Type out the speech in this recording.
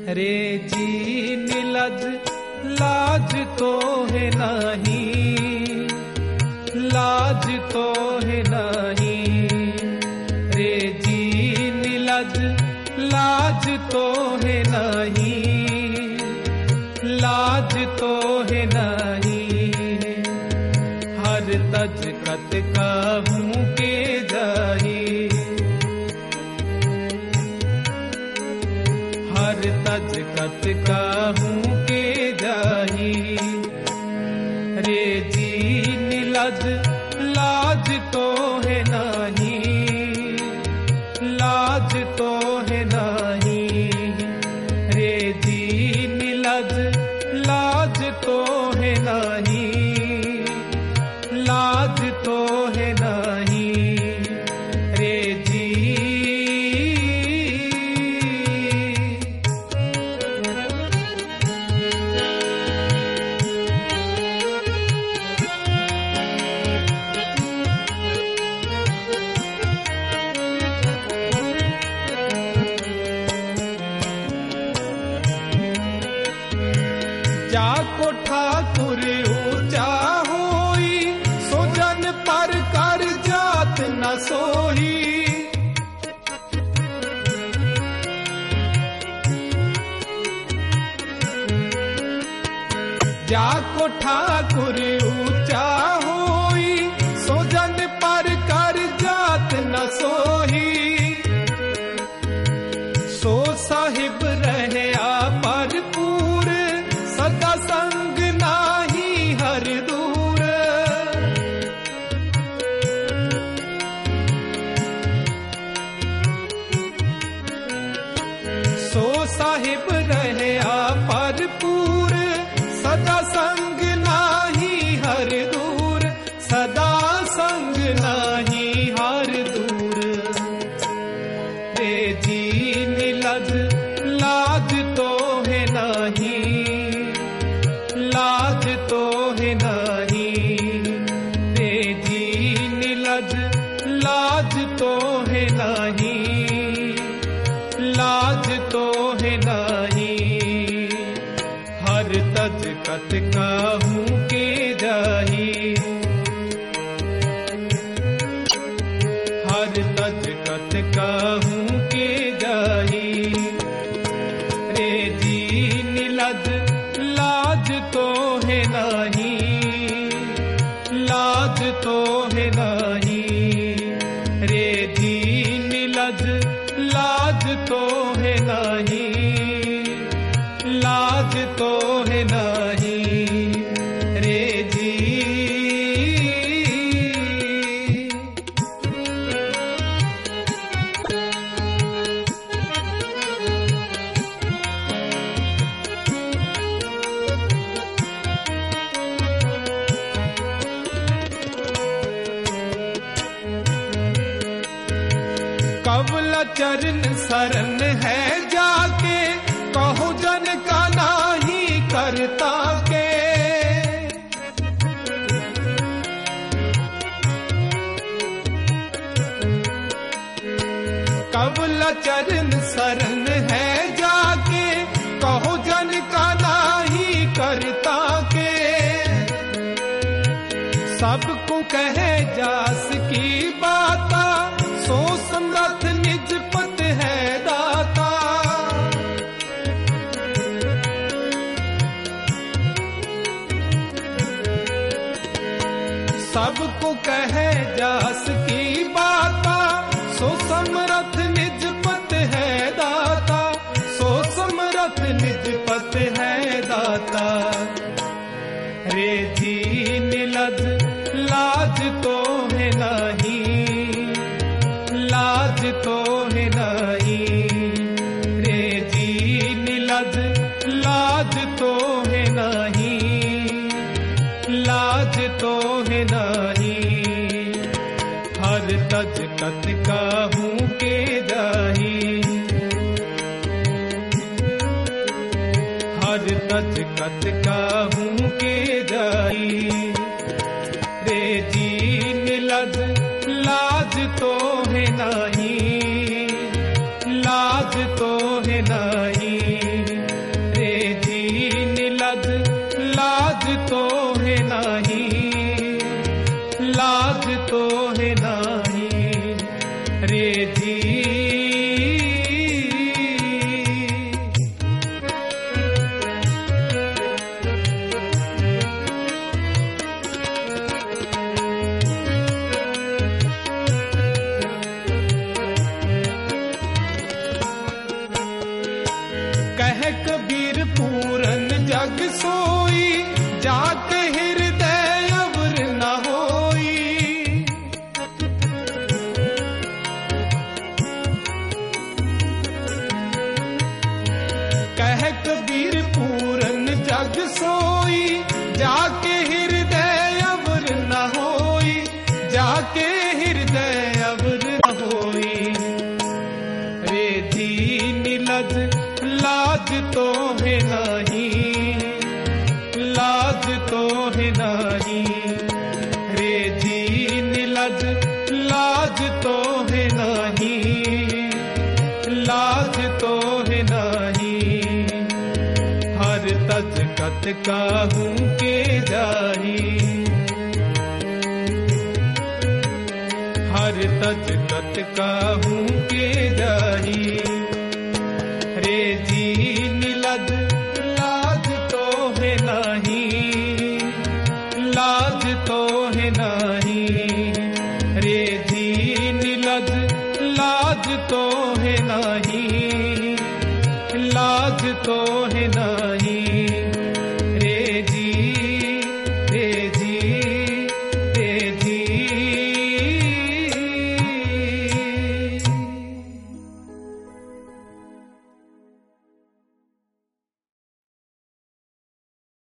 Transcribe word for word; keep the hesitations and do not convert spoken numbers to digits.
रे जी नीलज लाज तो है नहीं, लाज तो है नहीं। रे जी नीलज लाज तो है नहीं, लाज तो है नहीं। हर तज कत कहूँ के जाही, हर तज कत कहूँ के जाही। रे जी नीलज लाज तो है नहीं, लाज तो है नहीं। रे जी नीलज लाज तो है नहीं, लाज तो है नहीं। रे जी जाको ठाकुर ऊंचा होई, सो जन पर कर जात न सोही। जाको ठाकुर ऊंचा होई, सो जन पर कर जात न सोही। सो साहिब रहे भरपूर, सदा संग नाही हर दूर। सो साहिब रहे भरपूर, सदा संग नाही हर दूर, सदा संग नाही हर दूर। रे जी नीलज लाज तो है नहीं, लाज तो है नहीं। रे जी नीलज लाज तो है नहीं, लाज तो है नहीं। हर तज कत कहूँ के जाही, हर तज कत कहूँ के जाही। रे जी नीलज लाज तो है नहीं, लाज तो है नहीं। रे जी नीलज लाज तो है नहीं, लाज तो है नहीं। रे जी कवल चरण शरण है जाके, कहो जन का नाही करता के। कवल चरण शरण है जाके, कहो जन का नाही करता के। सबको कहे जास की बाता, सो समर्थ निज पत है दाता। सबको कहे जास की बाता, सो समर्थ निज पत है दाता, सो समर्थ निज पत है दाता। रे जी नीलज लाज तो है नहीं, लाज तो है नहीं। रे जी नीलज लाज तो है नहीं, लाज तो है नहीं। हर तज कत कहूँ के जाही, हर तज कत कहूँ के जाही। रे जी नीलज लाज तो है नहीं, लाज तो है नहीं। कह कबीर पूरन जग सोई, जाके हृदय अवर न होई। कह कबीर पूरन जग सोई, जाके हृदय अवर न होई, जाके हृदय अवर न होई। रे दीन लज लाज तो है नहीं, लाज तो है नहीं। रे दीन लज लाज तो है नहीं, लाज तो है नहीं। हर तज कत काहूं के जाही, हर तज कत काहूं के जाही। रे दीन लज लाज तो है नहीं, लाज तो है नहीं। रे दीन लज लाज तो है नहीं, लाज तो है नहीं।